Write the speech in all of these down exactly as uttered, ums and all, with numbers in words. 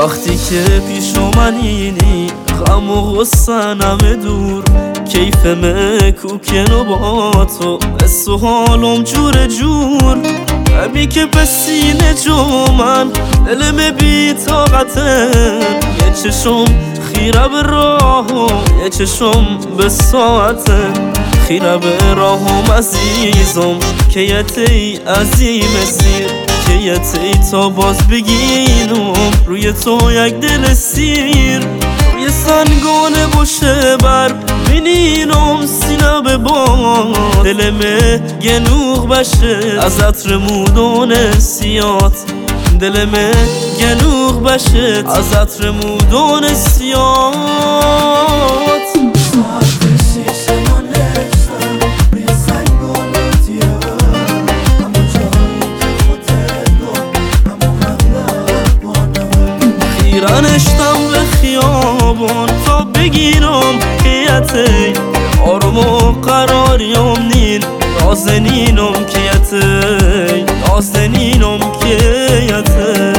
وقتی که پیش منینی غم و غصن همه دور کیف مکوکن و با تو بس و حالم جور جور همی که پسینه جو من دلم بی طاقته یه چشم خیره به راهم یه چشم به ساعته خیره به راهم عزیزم که یتی عظیم سیر که یتی تا باز بگینم روی تو یک دل سیر روی سنگانه باشه بر بینینم سینه به باد دلمه گنوغ بشه از عطر مودون سیات دلمه گنوغ بشه از عطر مودون سیات خیرنشتم به خیابان تا بگیرم کیته آروم و قراریم نین نازنینم کیته نازنینم کیته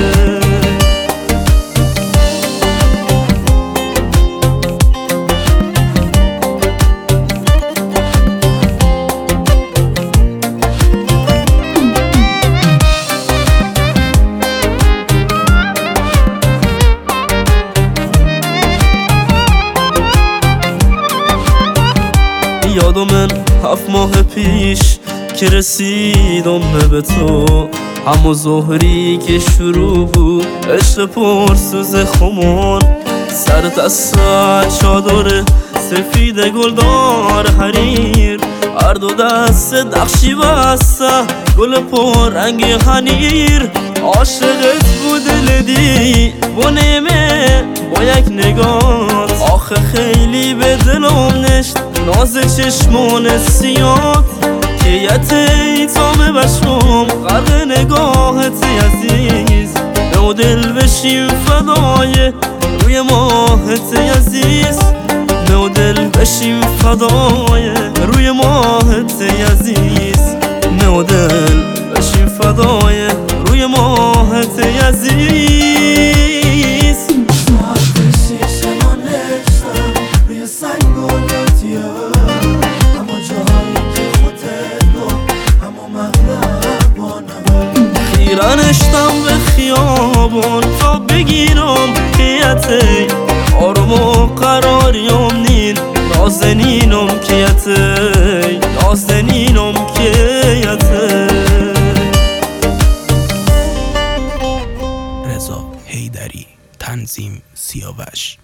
یادم من هفت ماه پیش که رسیدم به تو همو ظهری که شروع بود عشق پرسوز خمون سر دست چادر سفید گلدار حریر هر دو دست دخشی بسته گل پر رنگ حنیر عاشقت بود دلدی با نیمه با یک نگاه آخه خیلی به دلم نشت ناز چشمون سیاد که یتی تامه بشم غرق نگاهت عزیز نو دل بشیم فدای روی ماهت عزیز نو دل بشیم فدای روی ماهت عزیز نو دل بشیم فدای روی ماهت عزیز خیرنشتم به خیابان تا بگیرم کیته آروم و قراریم نین نازنینم کیته نازنینم کیته رضا حیدری تنظیم سیاوش.